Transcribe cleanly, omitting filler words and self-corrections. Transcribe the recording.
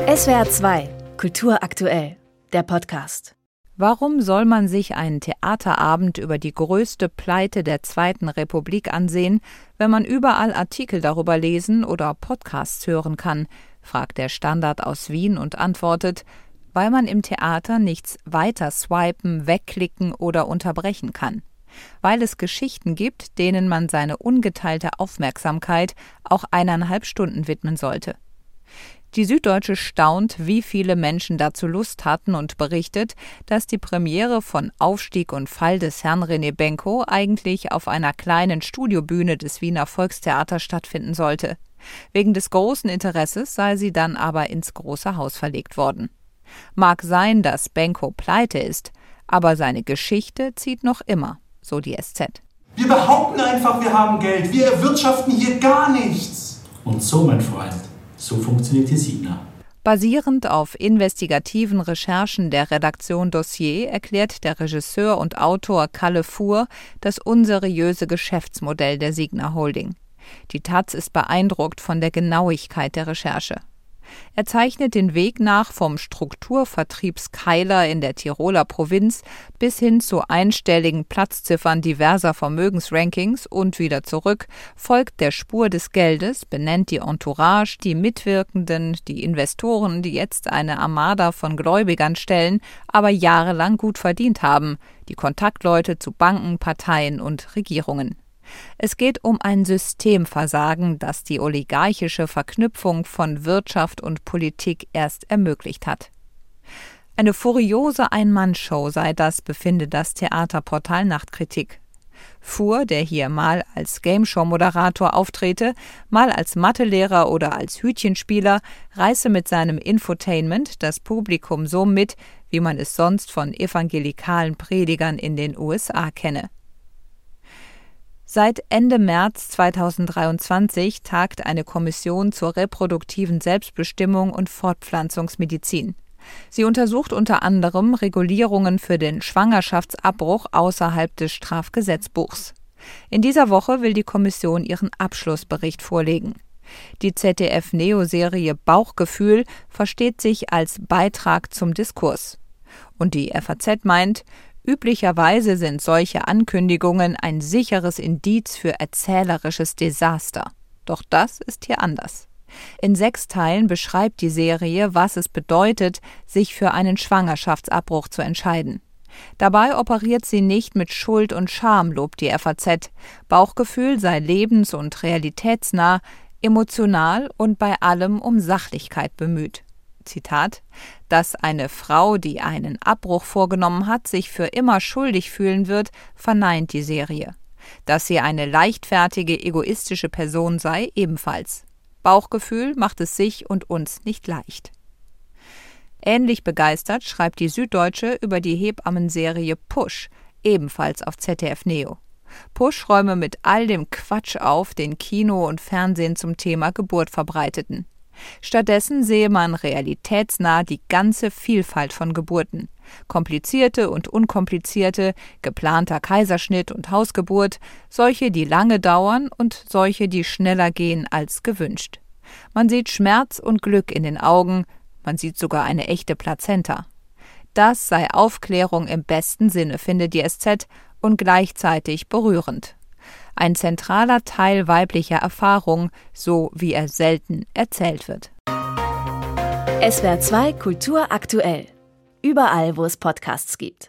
SWR 2 Kultur aktuell, der Podcast. Warum soll man sich einen Theaterabend über die größte Pleite der Zweiten Republik ansehen, wenn man überall Artikel darüber lesen oder Podcasts hören kann, fragt der Standard aus Wien und antwortet, weil man im Theater nichts weiter swipen, wegklicken oder unterbrechen kann. Weil es Geschichten gibt, denen man seine ungeteilte Aufmerksamkeit auch 1,5 Stunden widmen sollte. Die Süddeutsche staunt, wie viele Menschen dazu Lust hatten und berichtet, dass die Premiere von Aufstieg und Fall des Herrn René Benko eigentlich auf einer kleinen Studiobühne des Wiener Volkstheaters stattfinden sollte. Wegen des großen Interesses sei sie dann aber ins Große Haus verlegt worden. Mag sein, dass Benko pleite ist, aber seine Geschichte zieht noch immer, so die SZ. Wir behaupten einfach, wir haben Geld. Wir erwirtschaften hier gar nichts. Und so, mein Freund, so funktioniert die Signa. Basierend auf investigativen Recherchen der Redaktion Dossier erklärt der Regisseur und Autor Kalle Fuhr das unseriöse Geschäftsmodell der Signa Holding. Die taz ist beeindruckt von der Genauigkeit der Recherche. Er zeichnet den Weg nach vom Strukturvertriebskeiler in der Tiroler Provinz bis hin zu einstelligen Platzziffern diverser Vermögensrankings und wieder zurück, folgt der Spur des Geldes, benennt die Entourage, die Mitwirkenden, die Investoren, die jetzt eine Armada von Gläubigern stellen, aber jahrelang gut verdient haben, die Kontaktleute zu Banken, Parteien und Regierungen. Es geht um ein Systemversagen, das die oligarchische Verknüpfung von Wirtschaft und Politik erst ermöglicht hat. Eine furiose Ein-Mann-Show sei das, befindet das Theaterportal Nachtkritik. Fuhr, der hier mal als Gameshow-Moderator auftrete, mal als Mathelehrer oder als Hütchenspieler, reiße mit seinem Infotainment das Publikum so mit, wie man es sonst von evangelikalen Predigern in den USA kenne. Seit Ende März 2023 tagt eine Kommission zur reproduktiven Selbstbestimmung und Fortpflanzungsmedizin. Sie untersucht unter anderem Regulierungen für den Schwangerschaftsabbruch außerhalb des Strafgesetzbuchs. In dieser Woche will die Kommission ihren Abschlussbericht vorlegen. Die ZDF-Neo-Serie Bauchgefühl versteht sich als Beitrag zum Diskurs. Und die FAZ meint, üblicherweise sind solche Ankündigungen ein sicheres Indiz für erzählerisches Desaster. Doch das ist hier anders. In 6 Teilen beschreibt die Serie, was es bedeutet, sich für einen Schwangerschaftsabbruch zu entscheiden. Dabei operiert sie nicht mit Schuld und Scham, lobt die FAZ. Bauchgefühl sei lebens- und realitätsnah, emotional und bei allem um Sachlichkeit bemüht. Zitat, dass eine Frau, die einen Abbruch vorgenommen hat, sich für immer schuldig fühlen wird, verneint die Serie. Dass sie eine leichtfertige, egoistische Person sei, ebenfalls. Bauchgefühl macht es sich und uns nicht leicht. Ähnlich begeistert schreibt die Süddeutsche über die Hebammenserie Push, ebenfalls auf ZDF Neo. Push räume mit all dem Quatsch auf, den Kino und Fernsehen zum Thema Geburt verbreiteten. Stattdessen sehe man realitätsnah die ganze Vielfalt von Geburten. Komplizierte und unkomplizierte, geplanter Kaiserschnitt und Hausgeburt, solche, die lange dauern und solche, die schneller gehen als gewünscht. Man sieht Schmerz und Glück in den Augen, man sieht sogar eine echte Plazenta. Das sei Aufklärung im besten Sinne, findet die SZ, und gleichzeitig berührend. Ein zentraler Teil weiblicher Erfahrung, so wie er selten erzählt wird. SWR 2 Kultur aktuell. Überall, wo es Podcasts gibt.